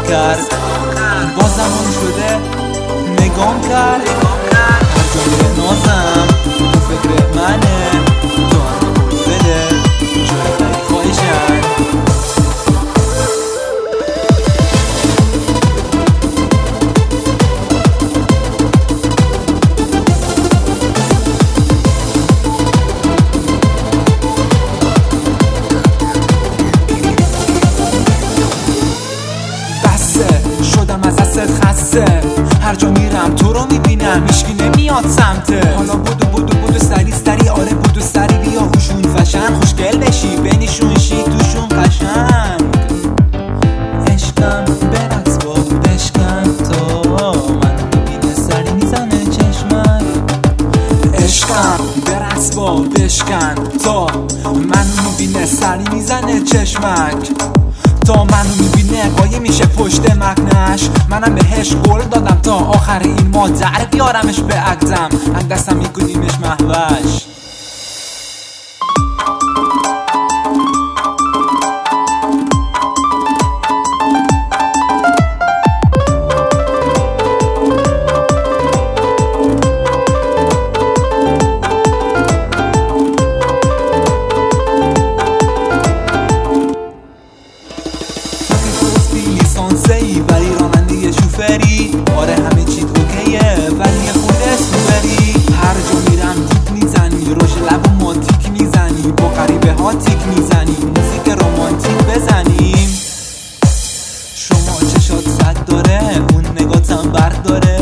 کرد، با زمان شده نگام کرد. هر جا میره نازم تو فکر منه، تو هم بده جای خیلی خواهشن. شدم از دست خسته، هر جا میرم تو رو میبینم، هیچکی نمیاد سمته. حالا بودو سری آره بودو سری بیا هوشون فشن، خوشگل بشی بینشون شی توشون قشنگ. عشقم برقص با بشکن تا منو میبینه سری میزنه چشمک. عشقم برقص با بشکن تا منو میبینه سری میزنه چشمک. تا منو میبینه قایم میشه پشت مکنش، منم بهش قول دادم تا آخر این ماه در بیارمش به عقدم، از دستم میکنیمش محوش. لیسانسی ولی راننده شوفری، آره همه چیز اوکیه ولی خود سوپری. هر جا میرم تیک میزنی، روش لب و ماتیک میزنی، با غریبه ها تیک میزنی، موزیک رومانتیک بزنیم. شما چشات صد داره، اون نگاتم برد داره،